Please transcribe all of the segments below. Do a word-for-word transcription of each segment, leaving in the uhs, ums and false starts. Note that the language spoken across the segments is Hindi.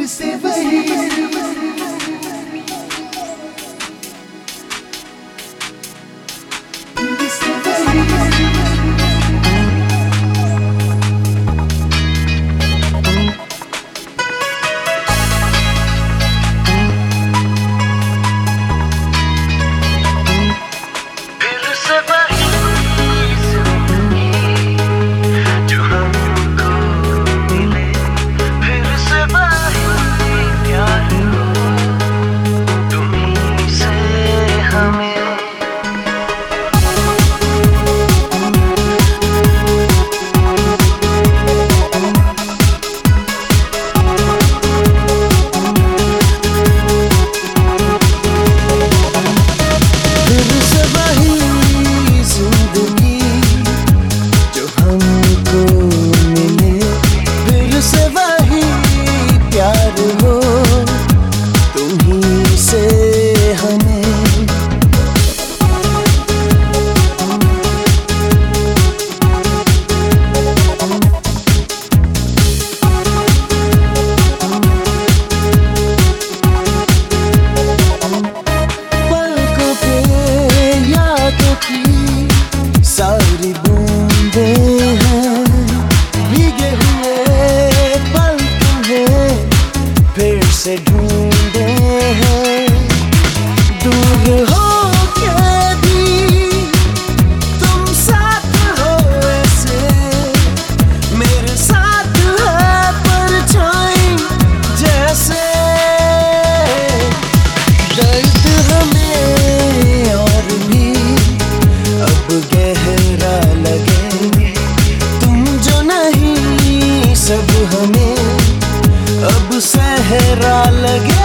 से वही सारी बूंदें हैं भीगे हुए पल तुम्हें फिर से ढूंढे हैं दूर हो के भी तुम साथ हो ऐसे मेरे साथ है परछाई जैसे दर्द हमें और भी अब गहरा लगे तुम जो नहीं सब हमें अब सहरा लगे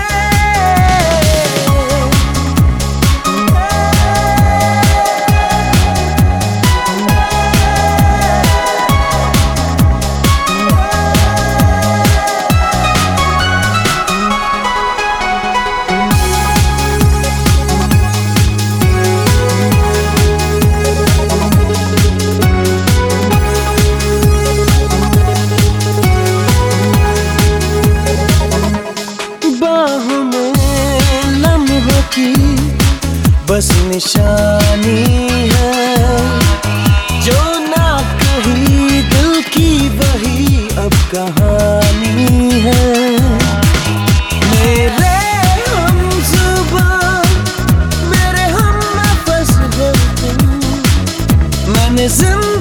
की बस निशानी है जो ना कही दिल की वही अब कहानी है मेरे हम जुबान मेरे हम नफस हो तुम मैंने जिंदगी